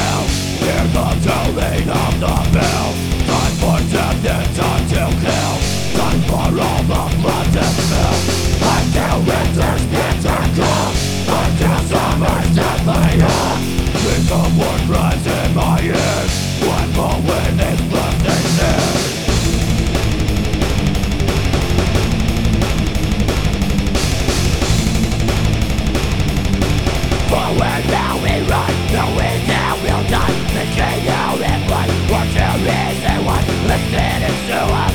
hell. Hear the tolling of the bell. Time for death and time to kill. Time for all the blood to spill. Until winter's bitter cold. Until summer's deadly hot. Dreams of war cries in my ears. When the wind is blifting near. Forward now we run, knowing now we'll die. Thinking now in blood, or to reason what lifted is to us.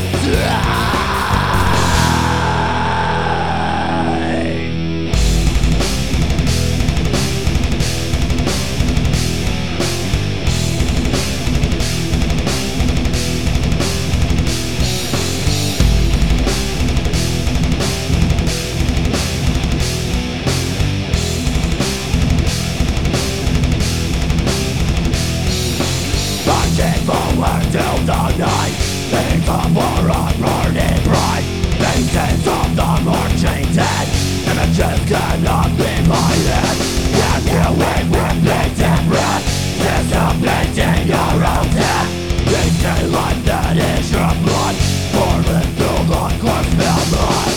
Marching forward till the night. Think of war on burning bright. Faces of the marching dead. Images cannot be my head. Can you wait with bleeding breath? Anticipating your own death. Thinking life that is your blood. Pouring through the corpse-filled blood.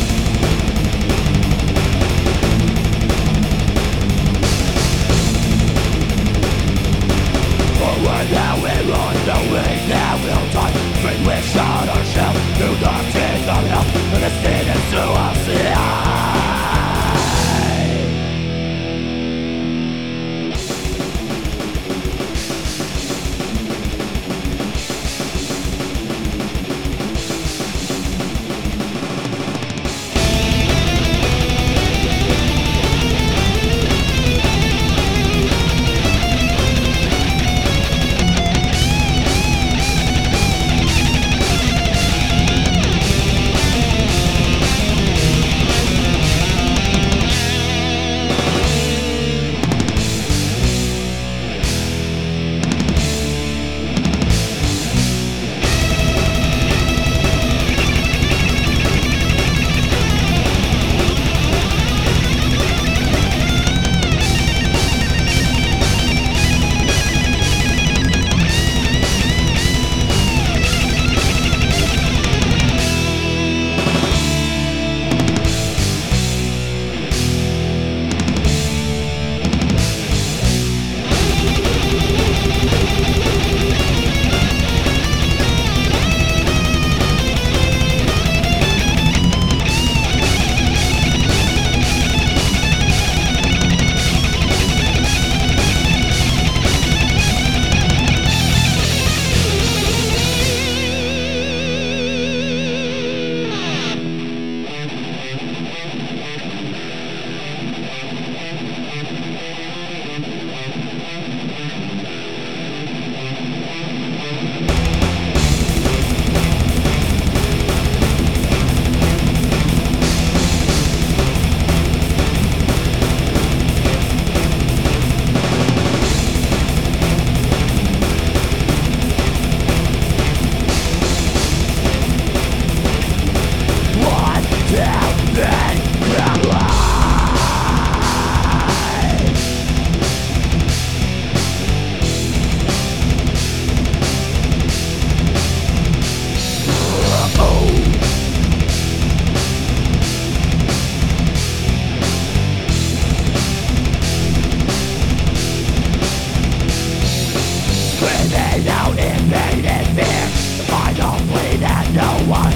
Forward now we run, knowing now we'll die. Straight we shout our shell through the teeth of hell. And it's needed to us, screaming out in pain and fear. The final plea that no one